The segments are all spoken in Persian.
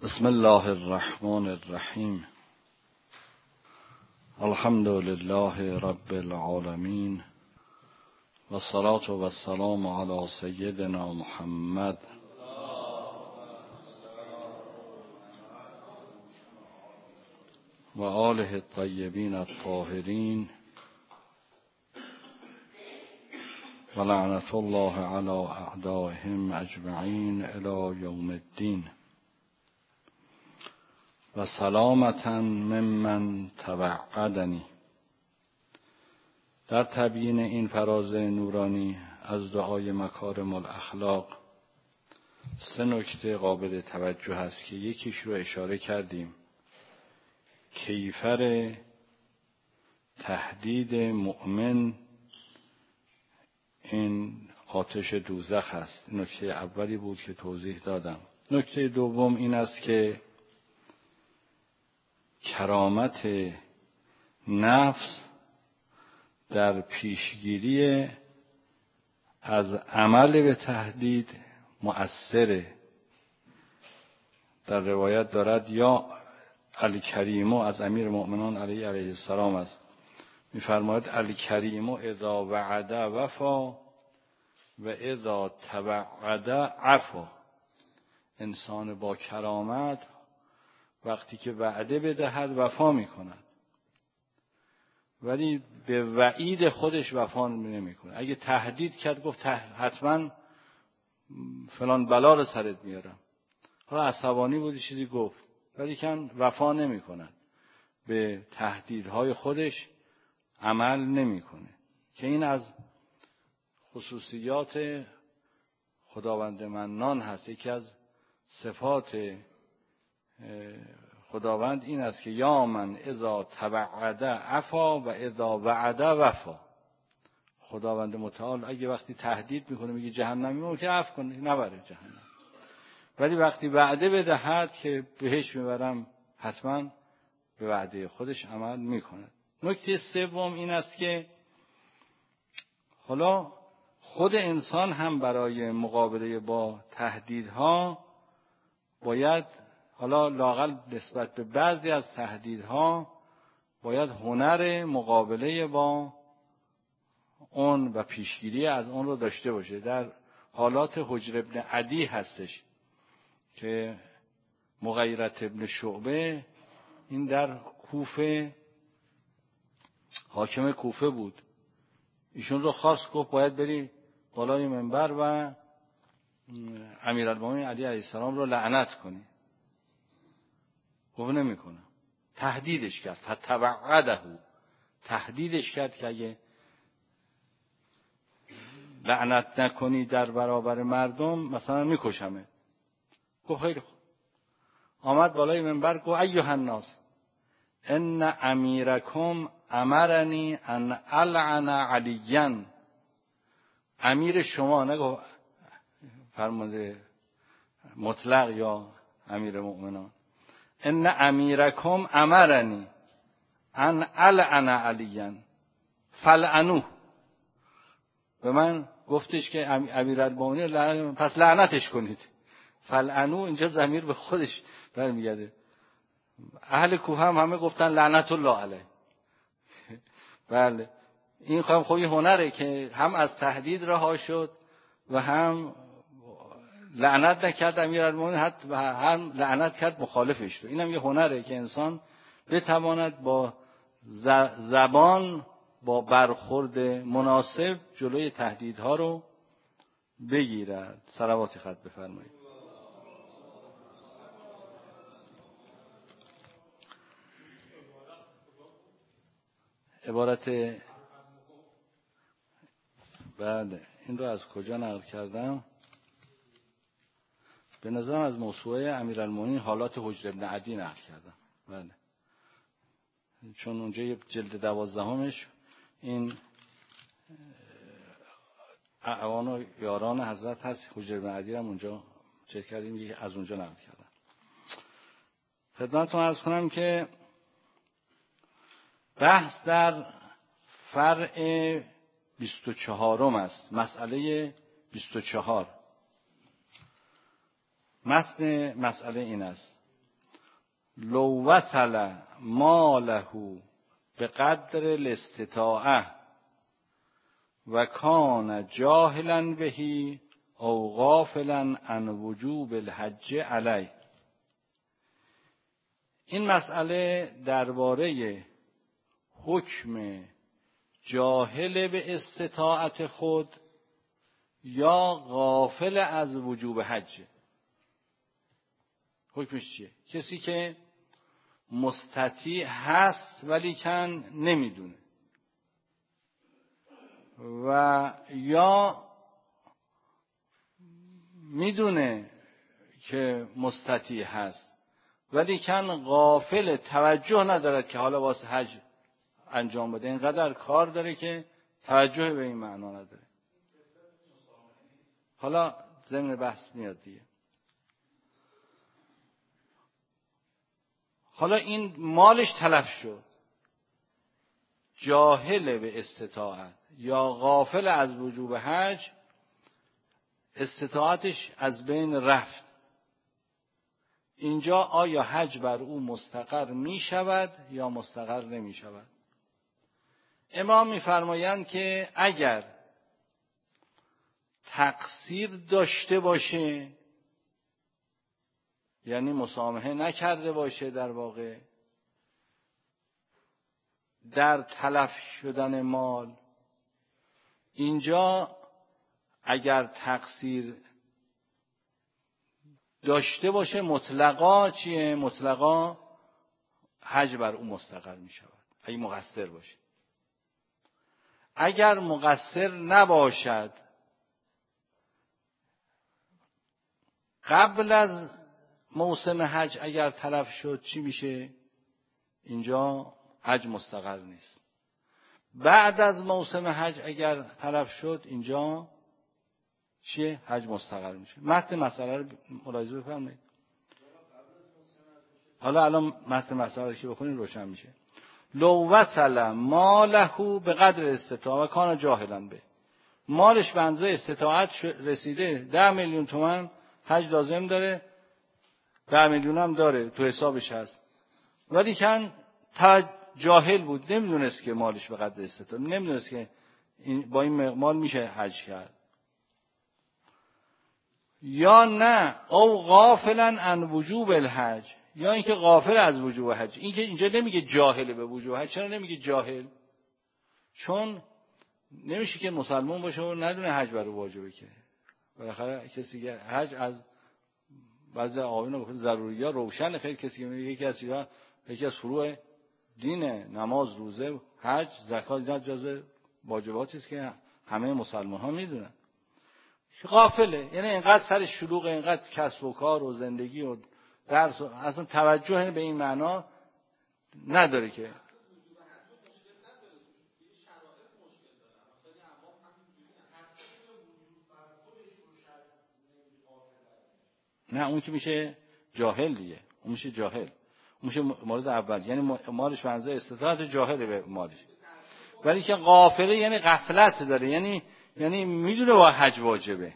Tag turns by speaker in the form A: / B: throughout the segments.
A: بسم الله الرحمن الرحیم. الحمد لله رب العالمین و الصلاة و السلام علی سیدنا محمد و آله الطیبین الطاهرین و لعنت الله علی اعدائهم اجمعین الی یوم الدین و سلامتا ممن توعدنی. در تبیین این فراز نورانی از دعای مکارم الاخلاق 3 نکته قابل توجه است که یکیش رو اشاره کردیم. کیفر تهدید مؤمن این آتش دوزخ است. نکته اولی بود که توضیح دادم. نکته دوم این است که کرامت نفس در پیشگیری از عمل به تهدید مؤثره. در روایت دارد یا الکریمو از امیر مؤمنان علیه السلام است، می‌فرماید الکریمو اذا وعد وفا و اذا توعد عفا. انسان با کرامت وقتی که وعده بدهد وفا می‌کند، ولی به وعید خودش وفا نمی‌کنه. اگه تهدید کرد گفت حتما فلان بلا رو سرت میارم، حالا عصبانی بودی چیزی گفت، ولی کن وفا نمی‌کند، به تهدیدهای خودش عمل نمی‌کنه، که این از خصوصیات خداوند منان هست. یکی از صفات خداوند این است که یا من اذا توعد عفا و اذا وعد وفا. خداوند متعال اگه وقتی تهدید میکنه میگه جهنمی، اون که عفو کنه نبره جهنم، ولی وقتی وعده بدهد که بهش میبرم حتما به وعده خودش عمل میکنه. نکته سوم این است که حالا خود انسان هم برای مقابله با تهدیدها باید، حالا لااقل نسبت به بعضی از تهدیدها، باید هنر مقابله با اون و پیشگیری از اون رو داشته باشه. در حالات حجر ابن عدی هستش که مغیرة ابن شعبه، این در کوفه حاکم کوفه بود، ایشون رو خواست، گفت باید بری بالای منبر و امیرالمومنین علی علیه السلام رو لعنت کنی. گفت نمی‌کنم. تهدیدش کرد، فتوعده، تهدیدش کرد که اگه لعنت نکنی در برابر مردم مثلا میکشمه. گفت خیلی خوب. آمد بالای منبر گفت ایها الناس ان امیرکم امرنی ان العن علیا. امیر شما، نگو فرمانده مطلق یا امیر مؤمنان، ان امیرکم امرنی ان العن علیا فلعنوه. به من گفتش که امیرالمومنین پس لعنتش کنید. فلعنوه اینجا ضمیر به خودش برمیگرده. اهل کوفه هم همه گفتن لعنت الله علیه. بله، این خب یه هنره که هم از تهدید رها شد و هم لعنت نکرد امیرالمومنین و هم لعنت کرد مخالفش رو. اینم یه هنره که انسان بتواند با زبان، با برخورد مناسب جلوی تهدیدها رو بگیرد. صلوات خط بفرمایید. عبارت بله، این رو از کجا نقل کردم؟ به نظرم از موسوعه امیرالمومنین حالات حجر ابن عدی نقل کردم. بله، چون اونجا یه جلد 12 این اعوان و یاران حضرت هست. حجر ابن عدی هم اونجا چک کردیم، از اونجا نقل کردم. خدمتتون عرض کنم که بحث در فرع 24 است، مسئله 24. متن مسئله این است: لو وصل ماله به قدر الاستطاعه و کان جاهلا بهی او غافلا عن وجوب الحج علیه. این مسئله درباره حکم جاهل به استطاعت خود یا غافل از وجوب حج. حکمش چیه؟ کسی که مستطیع هست ولیکن نمیدونه و یا میدونه که مستطیع هست ولیکن غافل، توجه ندارد که حالا واسه حج انجام بده، اینقدر کار داره که توجه به این معنا نداره. حالا ضمن بحث میاد دیگه. حالا این مالش تلف شد، جاهل به استطاعت یا غافل از وجوب حج، استطاعتش از بین رفت. اینجا آیا حج بر او مستقر می شود یا مستقر نمی شود؟ امام می فرمایند که اگر تقصیر داشته باشه، یعنی مسامحه نکرده باشه در واقع در تلف شدن مال، اینجا اگر تقصیر داشته باشه مطلقا چیه؟ مطلقا حج بر او مستقر می شود اگه مقصر باشه. اگر مقصر نباشد، قبل از موسم حج اگر تلف شد چی میشه؟ اینجا حج مستقر نیست. بعد از موسم حج اگر تلف شد اینجا چیه؟ حج مستقر میشه. متن مسئله رو ملاحظه بفرمایید. حالا الان متن مسئله رو که بخونید روشن میشه. لو وصل ماله به قدر استطاعت و کان جاهلا به، مالش به اندازه استطاعت رسیده 10 میلیون تومان حج لازم داره، 10 میلیون هم داره تو حسابش هست، ولی کن جاهل بود، نمیدونست که مالش به قدر استطاعت، نمیدونست که با این مال میشه حج کرد. یا نه او غافلا عن وجوب الحج، یا اینکه غافل از وجوب حج. اینکه اینجا نمیگه جاهل به وجوب حج. چرا نمیگه جاهل؟ چون نمیشه که مسلمان باشه و ندونه حج بر او واجبه که. بالاخره کسی که حج از بعضی آیون گفت ضروریات روشن، خیلی کسی که میگه یکی از فروع دینه، نماز، روزه، حج، زکات، اینا جزء واجباتی است که همه مسلمان ها میدونن. غافله یعنی اینقدر سر شلوغ، اینقدر کسب و کار و زندگی و درس و اصلا توجه به این معنا نداره که. نه اون که میشه جاهل دیگه، اون میشه جاهل، اون میشه مورد اول، یعنی مالش به اندازه استطاعت جاهله به مالش. ولی که غافله یعنی غفلت داره، یعنی میدونه با حج واجبه.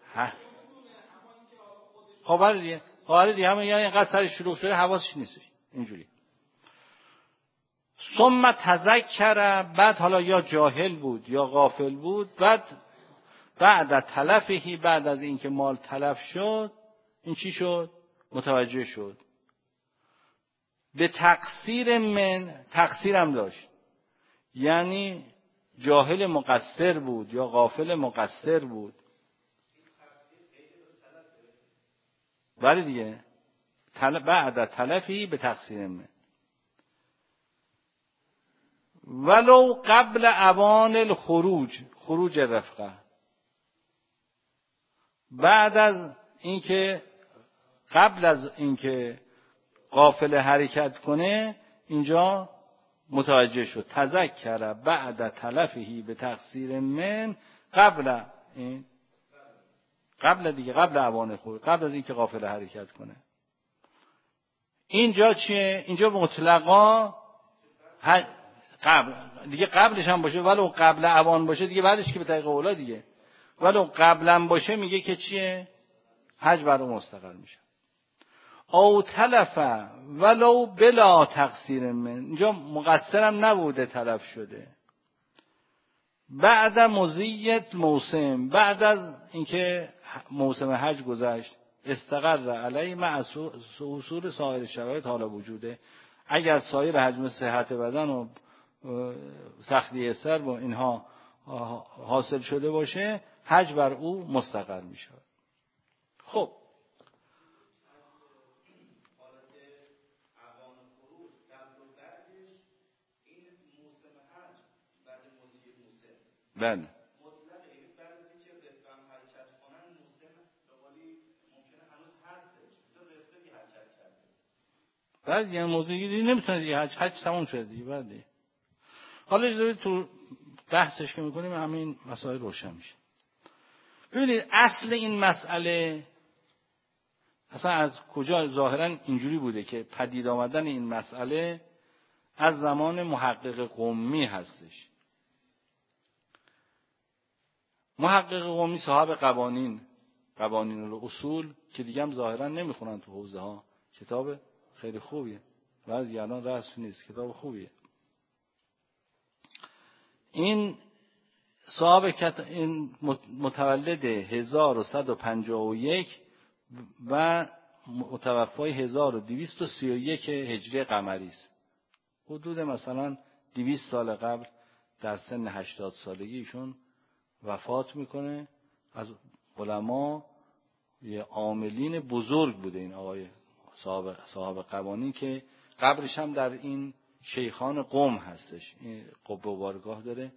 A: خب دیگه همه یعنی اینقدر سر شلوغ شده حواسش نیستش اینجوری. ثم تذکر، بعد حالا یا جاهل بود یا غافل بود، بعد تلفهی، بعد از اینکه مال تلف شد این چی شد؟ متوجه شد به تقصیر من، تقصیرم داشت، یعنی جاهل مقصر بود یا غافل مقصر بود. ولی دیگه بعد تلفی به تقصیر من ولو قبل اوان خروج رفقه، بعد از اینکه قبل از اینکه قافله حرکت کنه اینجا متوجه شد. تذکر بعد تلفهی به تقصیر من، قبل اوان خروج، قبل از اینکه قافله حرکت کنه. اینجا چیه؟ اینجا مطلقا دیگه قبلش هم باشه ولو قبل اوان باشه دیگه، بعدش که به طریق اولا دیگه، ولو قبلا باشه میگه که چیه؟ حج بر اون مستقر میشه. او تلف ولو بلا تقصیر من، اینجا مقصرم نبوده تلف شده. بعد مضیت موسم، بعد از اینکه موسم حج گذشت، استقر علیه مع اصول سایر شرایط حالا وجوده، اگر سایر حجم صحت بدن و تخلیه سر و اینها حاصل شده باشه، حج بر او مستقر می شود. خب بله
B: مطلقه، یعنی بعد از اینکه رفتن حرکت کنن موسم به قولی ممکنه هنوز هستش، تو رفته دی حرکت کرده.
A: بعد یعنی موضوعی دیگه نمیتونه دیگه، حج تموم شده دیگه. بعد حالا اجازه تو بحثش که میکنیم همین مسائل روشن میشه. ببینید اصل این مسئله اصلا از کجا ظاهرا اینجوری بوده که پدید آمدن این مسئله از زمان محقق قمی هستش. محقق قمی صاحب قوانین الاصول که دیگه هم ظاهرا نمیخونن تو حوزه ها، کتاب خیلی خوبیه، بعضی الان رسم نیست، کتاب خوبیه. این صاحب این متولد 1151 و متوفای 1231 هجری قمری است. حدود مثلا 200 سال قبل در سن 80 سالگی ایشون وفات میکنه. از علما یه عاملین بزرگ بوده این آقای صاحب قوانین که قبرش هم در این شیخان قم هستش. این قبه و بارگاه داره.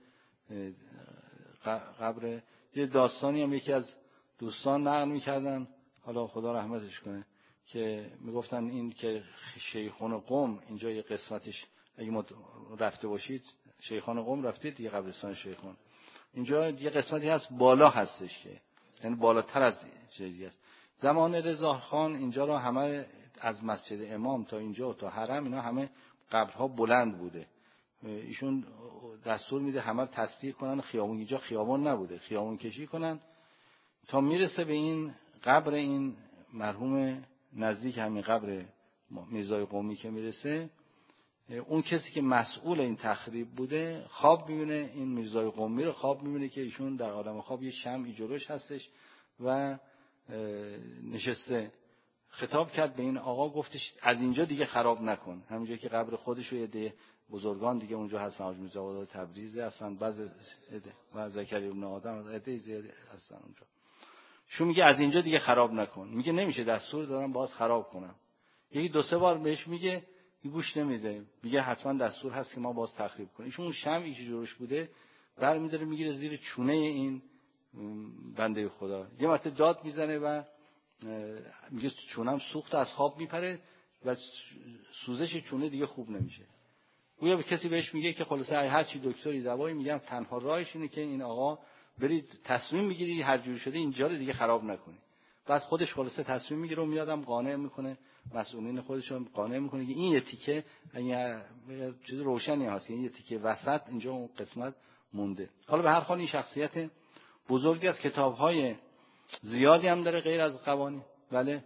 A: قبر یه داستانی هم یکی از دوستان نقل میکردن، حالا خدا رحمتش کنه، که میگفتن این که شیخان قم اینجا یه قسمتش، اگه رفته باشید شیخان قم رفتید دیگه، قبرستان شیخان اینجا یه قسمتی هست بالا هستش که یعنی بالاتر از چیزی است. زمان رضاخان اینجا رو همه از مسجد امام تا اینجا تا حرم اینا همه قبرها بلند بوده. ایشون دستور میده همه تصدیق کنن خیابون، اینجا خیابون نبوده، خیابون کشی کنن تا میرسه به این قبر این مرحوم، نزدیک همین قبر میرزای قمی که میرسه، اون کسی که مسئول این تخریب بوده خواب میبینه، این میرزای قمی رو خواب میبینه که ایشون در عالم خواب یه شمعی جلوش هستش و نشسته. خطاب کرد به این آقا، گفتش از اینجا دیگه خراب نکن، همینجا که قبر خودش و یه بزرگان دیگه اونجا هستن، حاج میرزا آباد تبریزی هستن، بعض و زکریا ابن آدم عده زیادی هستن اونجا. شو میگه از اینجا دیگه خراب نکن، میگه نمیشه، دستور دارم باز خراب کنم. یکی دو سه بار بهش میگه، گوش نمیده، میگه حتما دستور هست که ما باز تخریب کنیم. ایشون اون شمعی که جلوش بوده برمی‌داره میگیره زیر چونه این بنده خدا، یه مرتبه داد میزنه و میگه چونم سوخت، از خواب میپره و سوزش چونه دیگه خوب نمیشه. گویا به کسی بهش میگه که خلاصه هر چی دکتری دوایی میگم تنها راهش اینه که این آقا برید تصمیم میگیری هر جوری شده اینجا رو دیگه خراب نکنی. بعد خودش خلاصه تصمیم میگیره و میادم قانع میکنه، مسئولین خودش رو قانع میکنه که این یه تیکه یه چیز روشنی هست، این یه تیکه وسط اینجا اون قسمت مونده. حالا به هر حال این شخصیت بزرگی از کتاب‌های زیادی هم داره غیر از قوانین. بله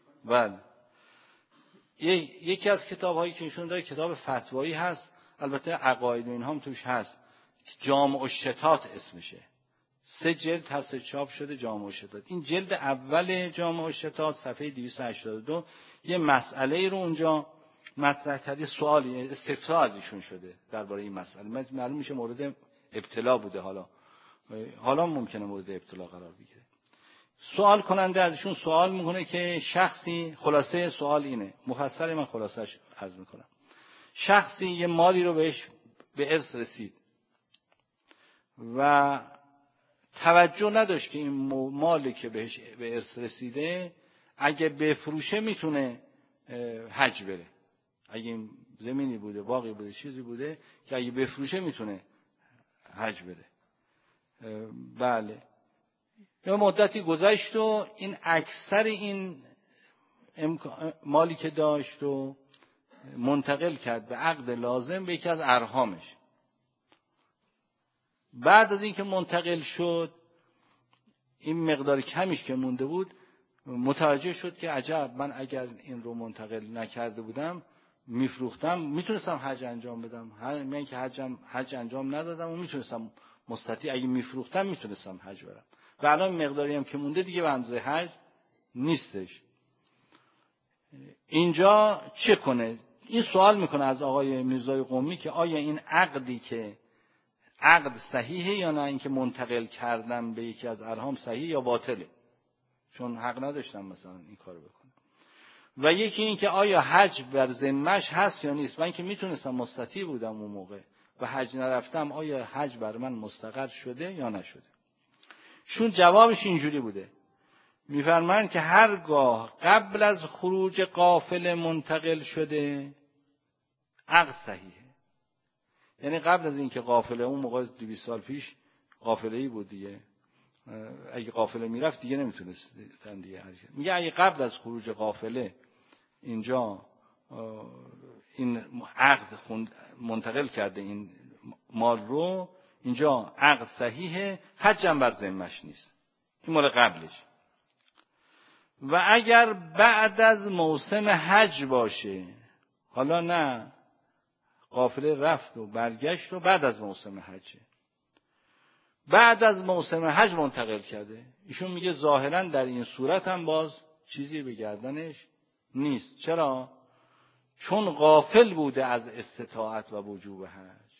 A: یکی از کتاب‌هایی که ایشون داره کتاب فتوایی هست، البته عقاید و اینها هم توش هست، جامع الشتات اسمشه. 3 جلد هست چاپ شده جامع الشتات. این جلد اول جامع الشتات صفحه 282 یه مسئله رو اونجا مطرح کرده، سوالی استفسار از ایشون شده درباره این مسئله. معلوم میشه مورد ابتلا بوده، حالا ممکنه مورد ابتلا قرار بگیره. سوال کننده از ایشون سوال میکنه که شخصی، خلاصه سوال اینه، مفصل من خلاصش عرض میکنم، شخصی یه مالی رو بهش به ارث رسید و توجه نداشت که این مالی که بهش به ارث رسیده اگه بفروشه میتونه حج بره. اگه این زمینی بوده، باقی بوده، چیزی بوده که اگه بفروشه میتونه حج بره. بله، یه مدتی گذشت و این اکثر این مالی که داشت و منتقل کرد به عقد لازم به یکی از ارحامش. بعد از اینکه منتقل شد، این مقدار کمیش که مونده بود متوجه شد که عجب، من اگر این رو منتقل نکرده بودم میفروختم، میتونستم حج انجام بدم. من که حج انجام ندادم و میتونستم مستطیع، اگه میفروختم میتونستم حج برم. و الان مقداری هم که مونده دیگه به اندازه حج نیستش. اینجا چه کنه؟ این سوال میکنه از آقای میرزای قمی که آیا این عقدی که عقد صحیحه یا نه، این که منتقل کردم به یکی از ارحام صحیح یا باطله، چون حق نداشتم مثلا این کارو بکنم. و یکی این که آیا حج بر ذمه‌اش هست یا نیست. من که میتونستم مستطیع بودم اون موقع و حج نرفتم، آیا حج بر من مستقر شده یا نشده؟ شون جوابش اینجوری بوده، میفرمایند که هرگاه قبل از خروج قافله منتقل شده عقد صحیحه. یعنی قبل از اینکه قافله، اون موقع 200 سال پیش قافله‌ای بود دیگه، اگه قافله میرفت دیگه نمیتونست دیگه حرکت. میگه اگه قبل از خروج قافله اینجا این عقد منتقل کرده این مال رو، اینجا عقد صحیحه، حج هم بر ذمه‌اش نیست. این مال قبلش. و اگر بعد از موسم حج باشه، حالا نه قافله رفت و برگشت و بعد از موسم حجه، بعد از موسم حج منتقل کرده، ایشون میگه ظاهراً در این صورت هم باز چیزی به گردنش نیست. چرا؟ چون غافل بوده از استطاعت و وجوب حج.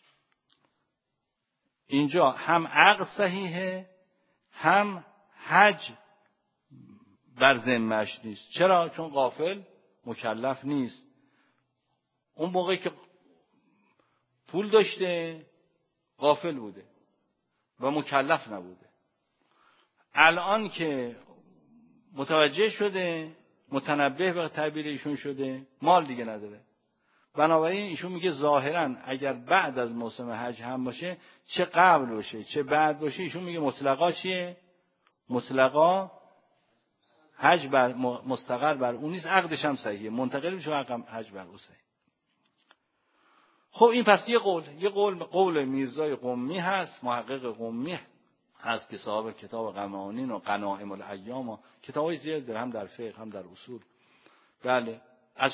A: اینجا هم عقد صحیحه، هم حج بر ذمه‌اش نیست. چرا؟ چون غافل مکلف نیست. اون موقعی که پول داشته غافل بوده و مکلف نبوده. الان که متوجه شده، متنبه به تعبیر ایشون شده، مال دیگه نداره. بنابراین ایشون میگه ظاهراً اگر بعد از موسم حج هم باشه، چه قبل باشه چه بعد باشه، ایشون میگه مطلقا چیه؟ مطلقا حج بر مستقر بر اون نیست، عقدش هم صحیحه، منتقل میشه و حج بر اون صحیح. خب این پس یه قول میرزای قمی هست، محقق قمی هست که صاحب کتاب قمانین و غنائم الایام و کتابای زیاد داره، هم در فقه هم در اصول. بله، از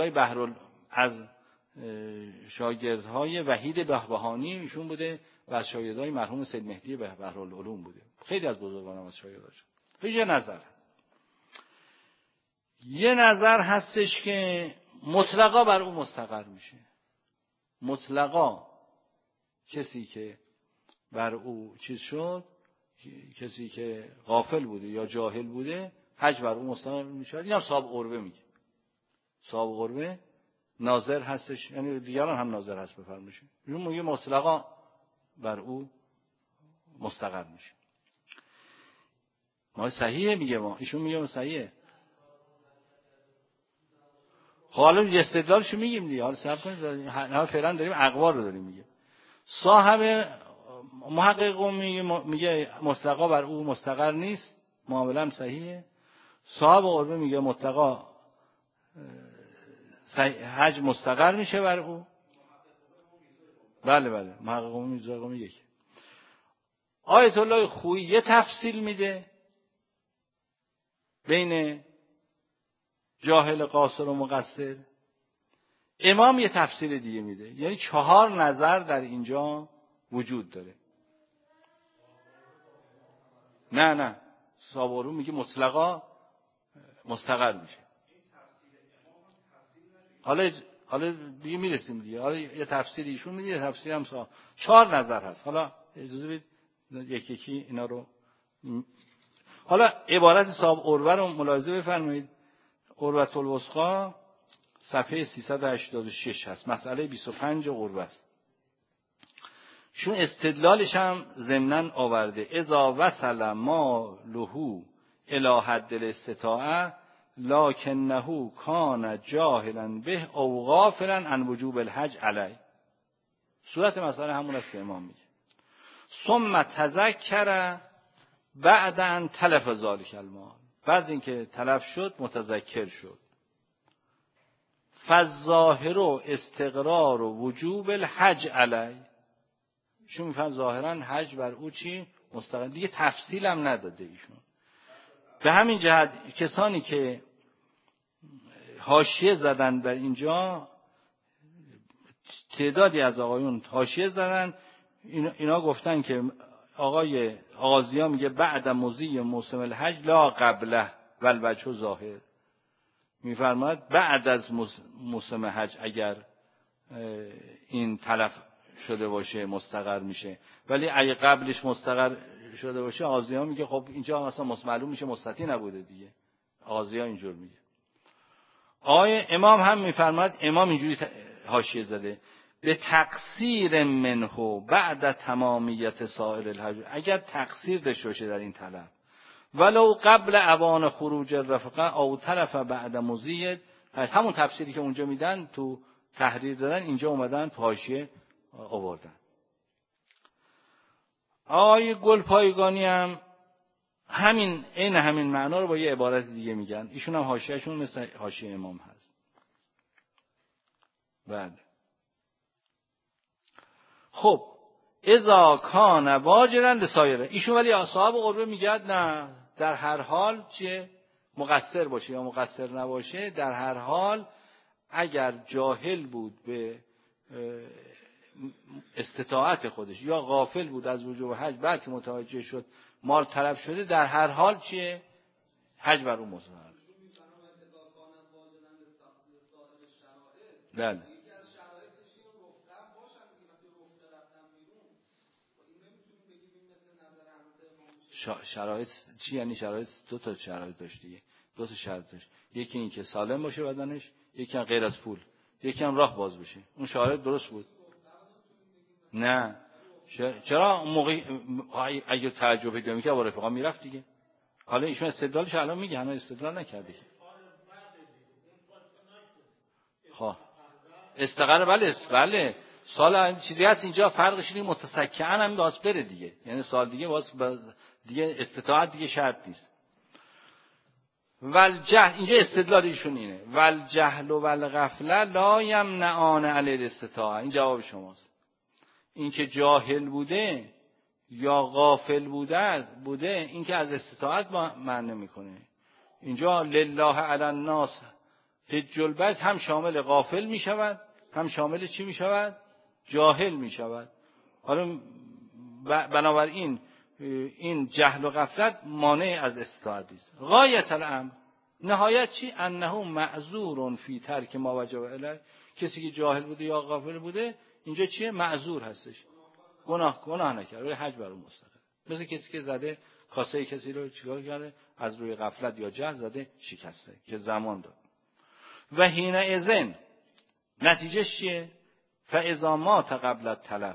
A: شاگردهای وحید بهبهانی ایشون بوده و از شاگردهای مرحوم سید مهدی بحرالعلوم بوده. خیلی از بزرگان هم از شاگرداش. یه نظر هستش که مطلقا بر اون مستقر میشه. مطلقا کسی که بر او چیز شد، کسی که غافل بوده یا جاهل بوده، حج بر او مستقر میشه. اینم صاحب قربه میگه. صاحب قربه ناظر هستش، یعنی دیگران هم ناظر هست بفرمایشه. ایشون میگه مطلقا بر او مستقر میشه. ما صحیحه میگه، ما ایشون میگه صحیحه. حالا استدلالشو میگیم دیگه، حالا صبر کنید، حالا فعلا داریم اقوال رو داریم میگه. صاحب محقق میگه مطلقا بر او مستقر نیست، معامله صحیحه. صاحب قربه میگه مطلقا حج مستقر میشه بر او. بله محقق میرزا قمی یکی. آیت الله خویی یه تفصیل میده بین جاهل قاصر و مقصر، امام یه تفسیر دیگه میده. یعنی 4 نظر در اینجا وجود داره. نه صابرون میگه مطلقا مستقر میشه. حالا دیگه میرسیم دیگه. حالا یه تفسیر ایشون میده، یه تفسیر هم 4 نظر هست. حالا اجازه بدید یکی اینا رو. حالا عبارت صاحب عروه رو ملاحظه بفرمایید. عروة الوثقی صفحه 386 هست، مسئله 25 عروه است. چون استدلالش هم ضمناً آورده اذا وصل ما له الی حد الاستطاعه لکنه کان جاهلا به او غافلا عن وجوب الحج علیه. صورت مسئله همون است که امام میگه. ثم تذکر بعد ان تلف ذلک المال، بعد اینکه تلف شد متذکر شد. فالظاهر استقرار وجوب الحج علیه، چون میفهمن ظاهرا حج بر او چی؟ مستقر. دیگه تفصیل هم نداده ایشون. به همین جهت کسانی که حاشیه زدن بر اینجا، تعدادی از آقایون حاشیه زدن، اینا گفتن که آقای آغازی‌ها میگه بعد مضی موسم الحج لا قبله والوجه ظاهر، میفرماید بعد از موسم حج اگر این تلف شده باشه مستقر میشه، ولی اگه قبلش مستقر شده باشه آغازی‌ها میگه خب اینجا اصلا معلوم میشه مستطیع نبوده دیگه. آغازی‌ها اینجور میگه. آقای امام هم میفرماید، امام اینجوری حاشیه زده به تقصیر منه بعد تمامیت سائر الحج، اگر تقصیر داشته باشه در این طلب ولو قبل اوان خروج الرفقه او طرف بعد مضی، همون تفسیری که اونجا میدن تو تحریر دادن اینجا اومدن تو حاشیه آوردن. آقای گلپایگانی هم همین معنا رو با یه عبارت دیگه میگن، ایشون هم حاشیه‌شون مثل حاشیه امام هست. بعد خب اذا کان واجرا لسایره، ایشون ولی صاحب قربه میگه نه در هر حال چیه، مقصر باشه یا مقصر نباشه، در هر حال اگر جاهل بود به استطاعت خودش یا غافل بود از وجوب حج، بعد که متوجه شد مال طلب شده، در هر حال چیه، حج بر اون مستقر. بله شرایط چی یعنی شرایط؟ دو تا شرایط داشت دیگه، دو تا شرط داشت، یکی این که سالم باشه بدنش، یکی هم غیر از پول، یکی هم راه باز بشه. اون شرایط درست بود؟ نه چرا اون موقع اگه تعجب پیدا می‌کرد با رفقا میرفت دیگه. حالا ایشون استدلالش الان میگه، هنوز استدلال نکرده. خب استقر بله سال چیزی هست اینجا، فرقش اینه متسکعن هم باز بره دیگه، یعنی سال دیگه باز دیگه استطاعت دیگه شرط نیست. والجهل، اینجا استدلال ایشون اینه، والجهل و والغفله لا یمنعان علی الاستطاعه. این جواب شماست. این که جاهل بوده یا غافل بوده این که از استطاعت منع میکنه. اینجا لله علی الناس حج البیت هم شامل غافل میشود، هم شامل چی میشود؟ جاهل میشود. حالا بنابراین این جهل و غفلت مانع از استطاعت است. غایت الامر، نهایت چی؟ انه معذور فی ترک ما وجب علیه. کسی که جاهل بوده یا غافل بوده اینجا چیه؟ معذور هستش، گناه نکرد، روی حج بر اون مستقر. مثل کسی که زده کاسه کسی رو چیکار کرده، از روی غفلت یا جهل زده شکسته که زمان داد. و حین اذن نتیجه چیه؟ فاذا مات قبل التلف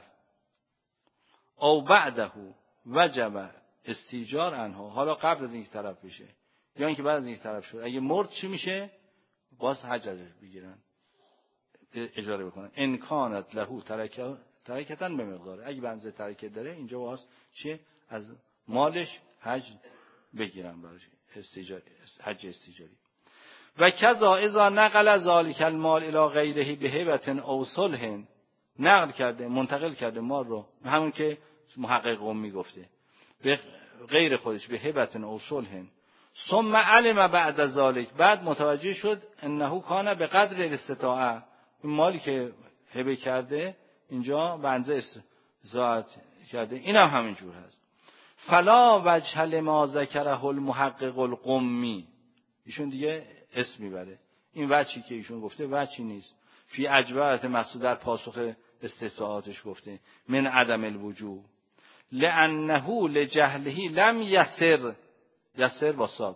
A: او بعده وجب استیجار عنها. حالا قبل از اینکه طلب بشه یا اینکه بعد از اینکه طلب شد، اگه مرد چی میشه؟ باز حج ازش بگیرن، اجاره بکنن. ان کانت له ترکتن به مقداره، اگه بنزه ترکت داره اینجا باز چیه؟ از مالش حج بگیرن براش، حج استیجاری. و کذا اذا نقل ذلک المال الی غیره بهبه او صلح، نقل کرده منتقل کرده مال رو، همون که محقق قمی گفته، به غیر خودش به هبه او صلح، ثم علم بعد ذلک، بعد متوجه شد انه کان به قدر الاستطاعه، این مالی که هبه کرده اینجا بنده استطاعت کرده، اینم همین جور هست. فلا وجه لما ذکره المحقق القمی، ایشون دیگه اسم میبره، این وجهی که ایشون گفته وجهی نیست. فی اجوبت مسعود در پاسخ استطاعتش گفته من عدم الوجوب لانه لجهله لم یسر واساد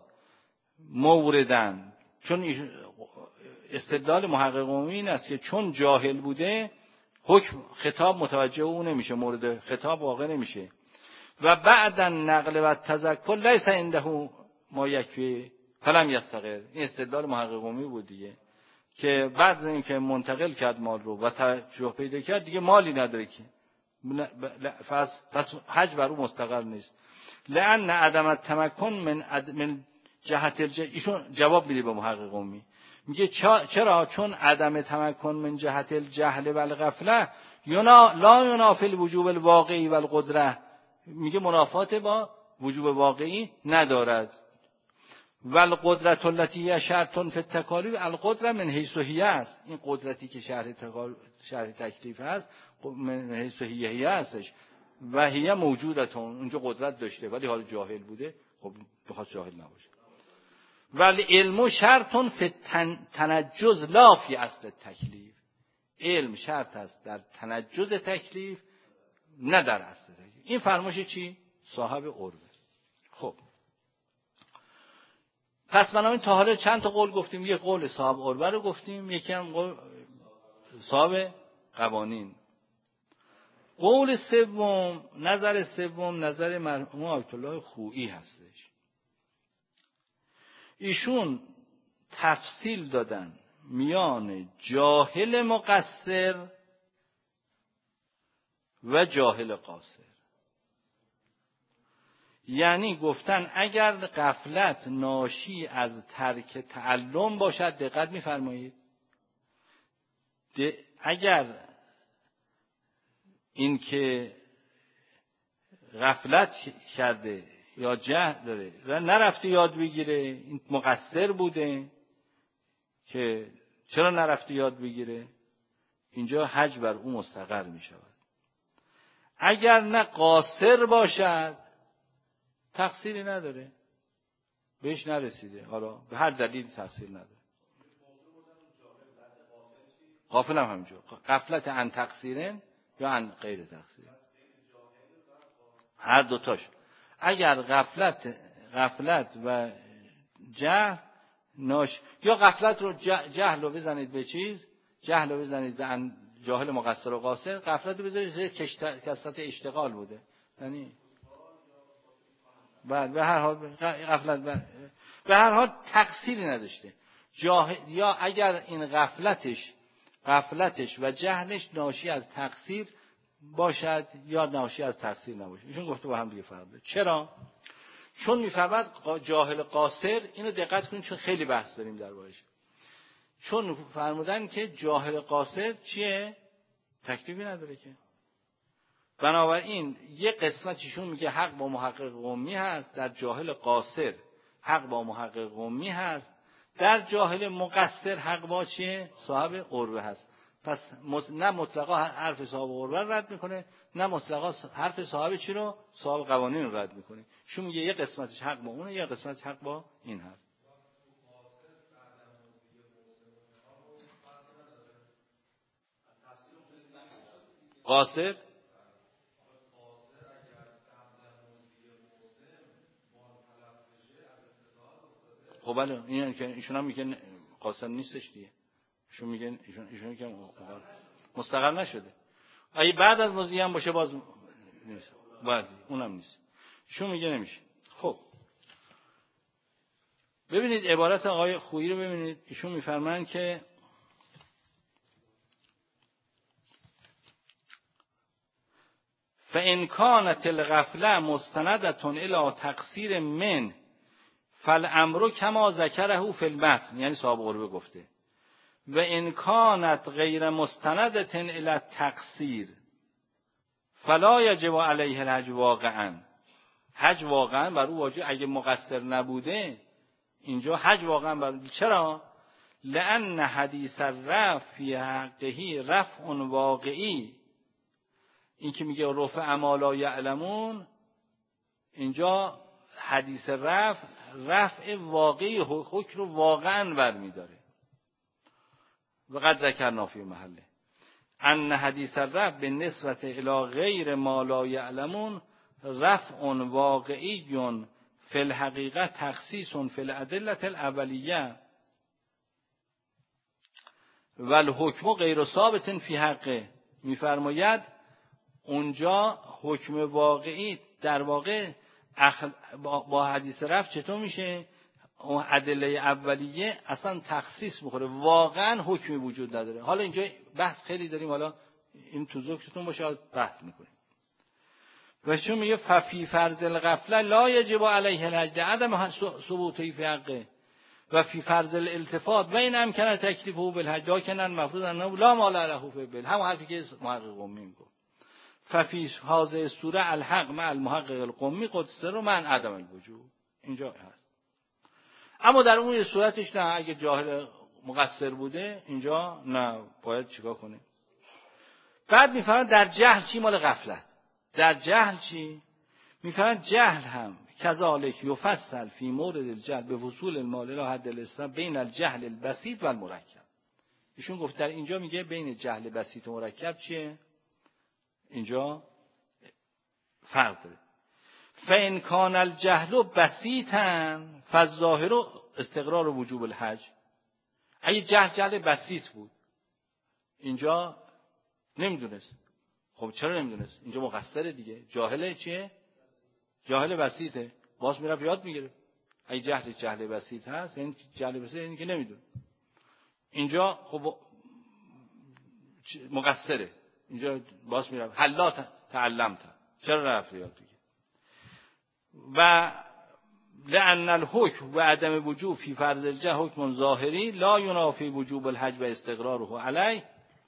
A: موردن، چون استدلال محقق این است که چون جاهل بوده حکم خطاب متوجه او نمیشه، مورد خطاب واقع نمیشه. و بعد نقل و تذکر لیس عنده ما یکفی فلم یستقر، این استدلال محقق بود دیگه، که بعد از اینکه منتقل کرد مال رو و توجه پیدا کرد دیگه مالی نداره که پس حج بر او مستقر نیست. لأن عدم التمکن من جهت ایشون جواب میده به محقق قمی، میگه چرا؟ چون عدم تمکن من جهت الجهل و الغفله لا ینافی الوجوب الواقعی و القدره، میگه منافات با وجوب واقعی ندارد. و القدرت التي هي شرط فی التکالیف، القدرت من حیث هی است. این قدرتی که شرح تکلیف هست من حیث هی هستش و هی موجودتون، اونجا قدرت داشته ولی حال جاهل بوده، خب بخواد جاهل نباشه. ولی علم شرط فی تنجز لا فی اصل تکلیف، علم شرط است در تنجز تکلیف نه در اصل تکلیف. این فرمایش چی؟ صاحب عروه. خب پس بنابراین تا حالا چند تا قول گفتیم، یک قول صاحب عروه رو گفتیم، یکی هم قول صاحب قوانین. قول سوم، نظر سوم نظر مرحوم آیت الله خویی هستش. ایشون تفصیل دادن میان جاهل مقصر و جاهل قاصر. یعنی گفتن اگر غفلت ناشی از ترک تعلم باشد، دقت می‌فرمایید، اگر این که غفلت کرده یا جهل داره نرفته یاد بگیره، این مقصر بوده که چرا نرفته یاد بگیره، اینجا حج بر او مستقر می شود. اگر نه قاصر باشد تقصیری نداره، بهش نرسیده، حالا به هر دلیل تقصیر نداره. غافل هم همینجور، غفلت عن تقصیرن یا عن غیر تقصیر، هر دوتاش. اگر غفلت و جهل یا غفلت رو جهل رو بزنید به چیز، جهل رو بزنید به جاهل مقصر و قاصر، غفلت رو بزنید کثرت اشتغال بوده، یعنی بعد به هر حال غفلت به هر حال تقصیری نداشته. یا اگر این غفلتش و جهلش ناشی از تقصیر باشد یا ناشی از تقصیر نباشه، ایشون گفته با هم دیگه فرق داره. چرا؟ چون میفرماد جاهل قاصر، اینو دقت کنید چون خیلی بحث داریم دربارش. چون فرمودن که جاهل قاصر چیه؟ تکلیفی نداره که. بنابراین یه قسمتیشون میگه حق با محقق قمی هست، در جاهل قاصر حق با محقق قمی هست، در جاهل مقصر حق با چیه؟ صاحب عروه هست. پس نه مطلقا حرف صاحب عروه رد میکنه، نه مطلقا حرف صاحب چی رو؟ صاحب قوانین رو رد میکنه. شون میگه یه قسمتش حق با اونه، یه قسمتش حق با این هست. قاصر خب بله، این که ایشون هم میگن قاصر نیستش دیگه. ایشون میگن ایشون که مستقر نشده. اگه بعد از موضوعی هم باشه باز نیست. بله اونم نیست. ایشون میگه نمیشه. خب ببینید عبارت آقای خویی رو ببینید. ایشون میفرمایند که فإن كانت الغفلة مستندة إلى تقصير من فالامر كما ذكره في المتن، یعنی صاحب عروه گفته، و ان كانت غیر مستندة إلى التقصير فلا يجب عليه الحج واقعا. حج واقعا بر او واجب، اگه مقصر نبوده اینجا حج واقعا بر او. چرا؟ لأن حدیث الرفع فی حقه رفع واقعی، این که میگه رفع ما لا یعلمون، اینجا حدیث رفع واقعی، حکم رو واقعا برمیداره. و قد ذکرنا فی محله ان حدیث الرفع بالنسبة الی غیر ما لا یعلمون رفع واقعی فی الحقیقه تخصیص فی الادله الاولیه و الحکم غیر ثابت فی حقه. میفرماید اونجا حکم واقعی در واقع با حدیث رفع چطور میشه؟ اون ادله اولیه اصلا تخصیص میخوره، واقعا حکمی وجود نداره. حالا اینجا بحث خیلی داریم، حالا این تو ذکرتون باشه بحث میکنیم. و چون میگه ففی فرض الغفله لا یجب علیه الحج عدم ثبوته فی حقه و فی فرض الالتفات و این امکان تکلیفه بالحج لکن المفروض انه لا مال له فی بال، هم حرفی که محقق قمی میگه ففی هذه الصوره الحق مع المحقق القمی قدس رو من عدم الوجوب. اینجا هست اما در اون صورتش نه، اگه جاهل مقصر بوده اینجا نه، باید چیکار کنه؟ بعد میفرماید در جهل چی مال غفلت. در جهل چی؟ میفرماید جهل هم کذالک یفصل فی مورد الجهل به وصول المال الی حد الاستثناء بین الجهل البسیط و المرکب. ایشون گفت در اینجا میگه بین جهل بسیط و مرکب چیه؟ اینجا فرق داره. فإن کان الجهل بسیطا فالظاهر استقرار وجوب الحج. اگه جهل بسیط بود اینجا نمیدونست. خب چرا نمیدونست؟ اینجا مقصره دیگه. جاهله چیه؟ جاهل بسیطه، باز میرفت یاد میگیره. اگه جهل بسیط هست یعنی جهل بسیط یعنی که نمیدونه. اینجا خب مقصره، اینجا باز میرفت حلا تعلمت، چرا رفت یاد بگیره؟ و لأن الحکم و عدم وجوب فی فرض الجهل حکم ظاهری لا ینافی وجوب الحج و استقراره علیه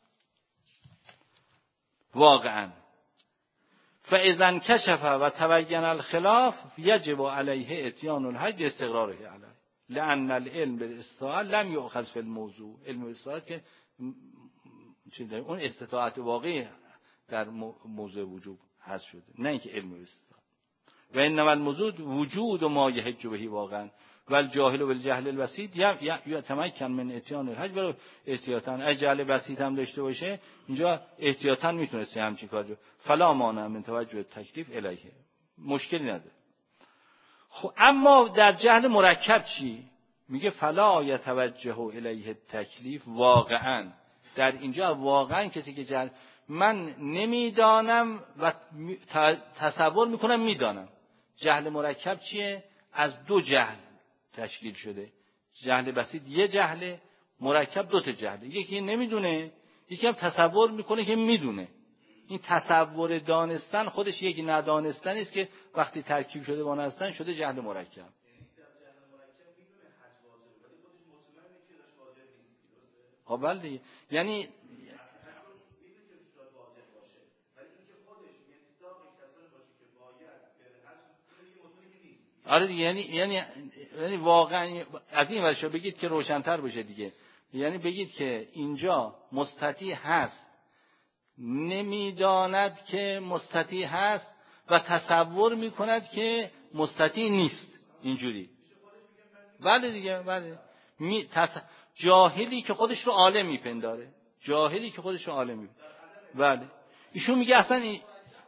A: واقعا. فاذا انکشف و تبین الخلاف یجب علیه اتیان الحج استقراره علیه لأن العلم بالاستطاعت لم یؤخذ فی الموضوع. علم بالاستطاعت که اون استطاعت واقعی در موضوع وجوب هست شده، نه اینکه علم بالاستطاعت. و انما الموجود وجود ما یحج به واقعا و الجاهل بالجهل البسیط یتمکن من اتیان الحج. برای احتیاطاً اگه جهل بسیط هم داشته باشه اینجا احتیاطاً میتونسته همچین کاری. فلا مانع من توجه تکلیف الیه، مشکلی نداره. خب اما در جهل مرکب چی؟ میگه فلا یتوجه الیه تکلیف واقعا. در اینجا واقعا کسی که جهل من نمیدانم و تصور میکنم میدانم. جهل مرکب چیه؟ از دو جهل تشکیل شده. جهل بسیط یه جهله، مرکب دو تا جهله. یکی نمیدونه، یکی هم تصور میکنه که میدونه. این تصور دانستن خودش یک ندانستن است که وقتی ترکیب شده با دانستن شده جهل مرکب. خب بله، یعنی آره دیگه، یعنی واقعا از این ورشو بگید که روشن‌تر بشه دیگه. یعنی بگید که اینجا مستطیع هست، نمیداند که مستطیع هست و تصور میکند که مستطیع نیست. اینجوری بله دیگه، بله. جاهلی که خودش رو عالم میپنداره، جاهلی که خودش رو عالم میپنداره. بله ایشون میگه اصلا این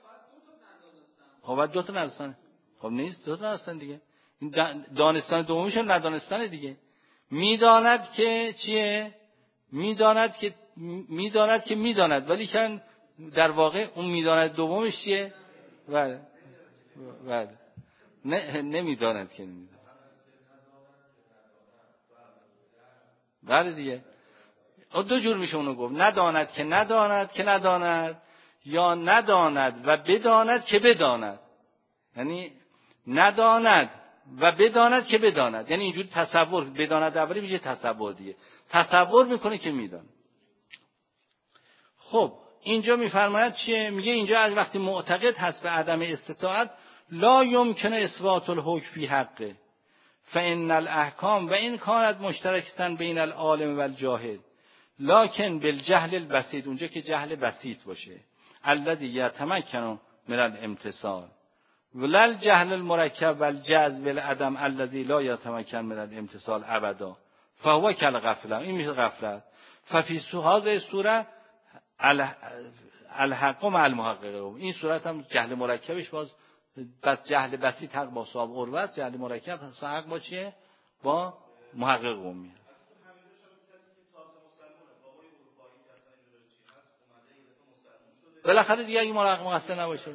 A: خب دو تا ندانستن. خب نیست، دو تا ندانستن دیگه. این دانستان دومیش هم ندانستن دیگه. میداند که چیه؟ میداند که میداند، ولی که در واقع اون میداند دومش چیه؟ بله بله، نمیداند که نمیداند. بله دیگه، دو جور میشه اونو گفت. نداند که نداند یا نداند و بداند که بداند. یعنی نداند و بداند که بداند، یعنی اینجوری تصور بداند اولی میشه تصور دیگه، تصور میکنه که میداند. خب اینجا میفرماید چیه؟ میگه اینجا از وقتی معتقد هست به عدم استطاعت لا یمکن اثبات الحکم فی حقه فان الاحکام و این کانت مشترکتاً بین العالم و الجاهل لکن بالجهل البسیط، اونجا که جهل بسیط باشه، الذی یتمکن من الامتثال ولل جهل المرکب والجذب والعدم الذی لا یتمکن من الامتثال ابدا فهو کالغفله. این میشه غفلت. ففی هذه الصوره الحق مع المحقق. این صورت هم جهل مرکبش باز بس جهل بسیط حق با صاحب عروه، جهل مرکب حق با چیه؟ با محقق قومی. بالاخره دیگه اگه محقق مقصر نباشه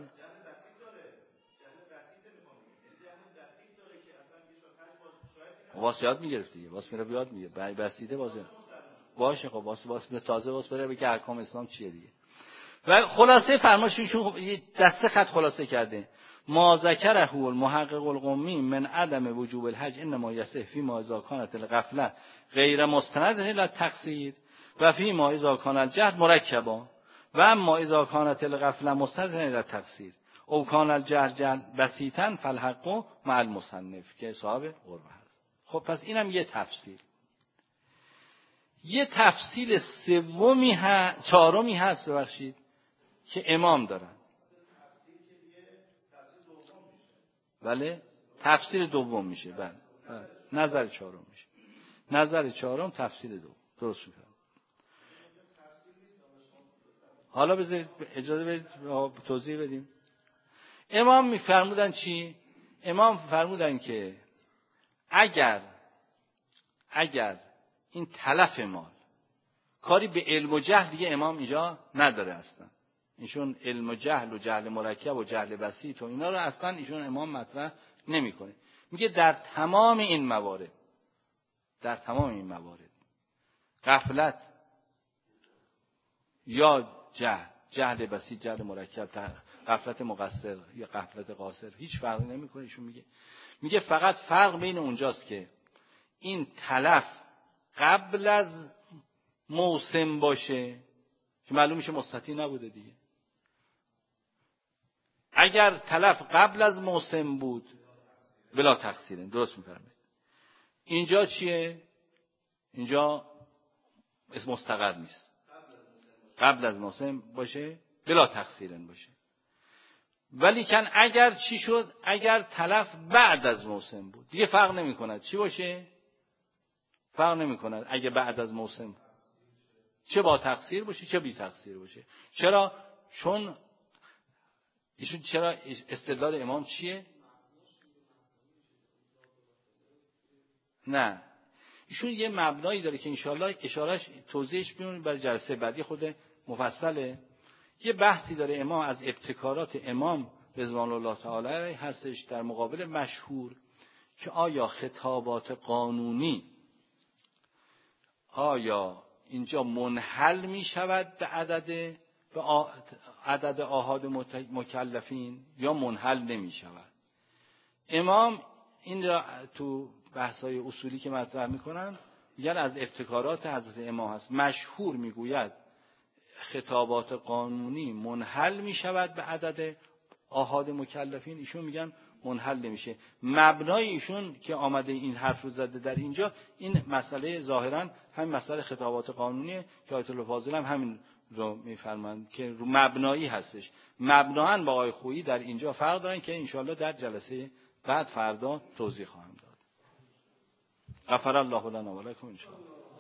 A: واسه یاد میگرفت دیگه، واسه میره یاد میگه بسیطه واسه باشه. خب واسه تازه واسه بره بگه احکام اسلام چیه دیگه. و خلاصه فرماشون دسته خط خلاصه کرده. ما ذکره المحقق القمی من عدم وجوب الحج انما یصح فی ما اذا كانت الغفله غیر مستند الی تقصیر و فی ما اذا كان الجهل مرکبا و اما اذا كانت الغفله مستند الی تقصیر او كان الجهل بسیطا فالحق مع المصنف که صاحب قربه هست. خب پس اینم یه تفصیل. یه تفصیل سومی چهارمی هست ببخشید که امام دارن. بله تفسیر دوم میشه. بله نظر چهارم میشه. نظر چهارم تفسیر دوم. درست میگم. حالا بذارید اجازه بدید توضیح بدیم. امام میفرمودن چی؟ امام فرمودن که اگر این تلف مال کاری به علم و جهل دیگه امام اینجا نداره اصلا. ایشون علم و جهل مرکب و جهل بسیط و اینا رو اصلا ایشون امام مطرح نمیکنه. میگه در تمام این موارد غفلت یا جهل بسیط، جهل مرکب، غفلت مقصر یا غفلت قاصر هیچ فرقی نمیکنه. ایشون میگه فقط فرق بین اونجاست که این تلف قبل از موسم باشه که معلوم میشه مستطیع نبوده دیگه. اگر تلف قبل از موسم بود بلا تقصیره. درست میفرمایید. اینجا چیه؟ اینجا اسم مستقر نیست. قبل از موسم باشه بلا تقصیرن باشه. ولی کن اگر چی شد؟ اگر تلف بعد از موسم بود دیگه فرق نمی کند چی باشه؟ فرق نمی کند اگه بعد از موسم چه با تقصیر باشه چه بی تقصیر باشه. چرا؟ چون ایشون چرا استدلال امام چیه؟ نه ایشون یه مبنایی داره که انشالله اشارهش توضیحش بیاریم برای جلسه بعدی خود مفصله. یه بحثی داره امام از ابتکارات امام رضوان الله تعالی هستش در مقابل مشهور که آیا خطابات قانونی آیا اینجا منحل می شود به عدد آحاد مکلفین یا منحل نمی شود. امام این را تو بحث‌های اصولی که مطرح می‌کنن میگن از ابتکارات حضرت امام هست. مشهور میگوید خطابات قانونی منحل می شود به عدد آحاد مکلفین، ایشون میگن منحل نمیشه. مبنای ایشون که آمده این حرف رو زده در اینجا این مسئله ظاهرا همین مسئله خطابات قانونیه که آیت الله فاضل هم همین رو میفرمایند که رو مبنایی هستش. مبنااً با آقای خویی در اینجا فرق دارن که انشالله در جلسه بعد فردا توضیح خواهم داد. غفر الله لنا و لکم ان شاء الله.